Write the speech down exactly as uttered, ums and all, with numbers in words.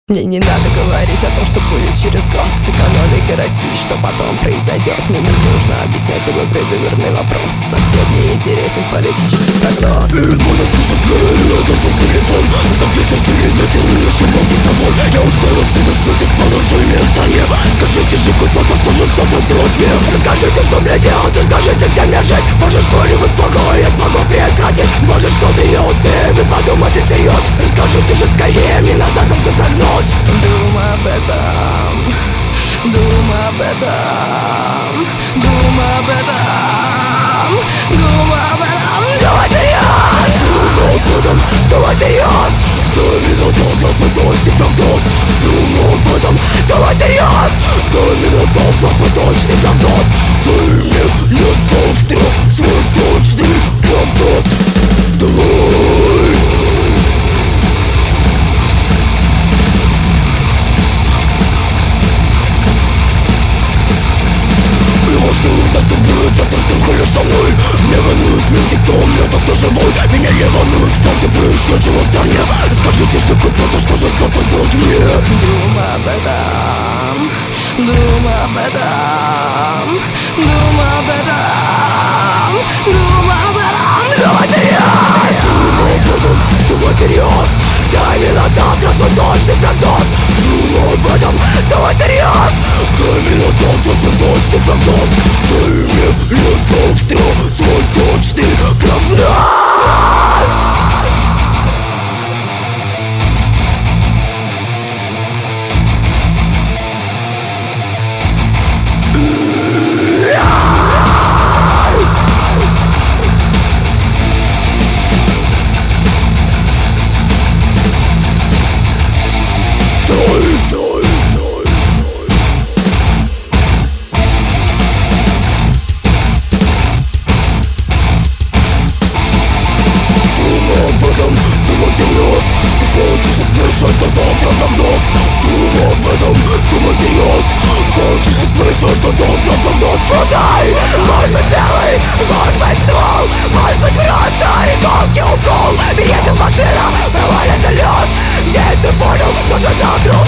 Мне не надо говорить о том, что будет через год с экономикой России, что потом произойдет. Мне не нужно объяснять любой предвыборный вопрос. Совсем не интересен политический прогноз. Перед мной слышит мне, это за телефон. Записать телевизор и еще могут тобой. Я устал от следующих положений в стране. Скажите же, кто-то тоже что-то делать мне. Расскажите, что мне делать, расскажите, где мне жить. Может, что-нибудь плохое я смогу прекратить. Может, что-то я успею и подумать и всерьез. Расскажите же скорее, мне надо совсем прогноз. Думай об этом, думай об этом, думай об этом, думай об этом, думай всерьез. Думай об этом, думай всерьез. Ты меня завтра свой точный прогноз. Думай об этом, думай всерьез. Ты меня завтра свой точный прогноз. Ты мне не завтра свой точный прогноз. Давай. Что узнать, кто будет завтра, ты ходишь со мной. Не волнует люди, кто у меня так живой. Меня не волнует, что ты происходило в стране. Скажите же кто-то, что же завтра делать мне. Думай об этом, думай об этом, думай об этом, думай об этом, думай всерьез. Думай об этом, думай всерьез. Дай мне на завтра свой точный прогноз. Думай об этом, думай всерьез. Дай мне на завтра свой точный прогноз. Дай мне на завтра свой точный прогноз. Что завтра прогноз. Думай об этом, думай всерьез. Хочешь услышать, что завтра прогноз. Слушай, может быть белый, может быть ствол, может быть просто иголки укол. Едет машина, провалится лед. Здесь ты понял, что же завтра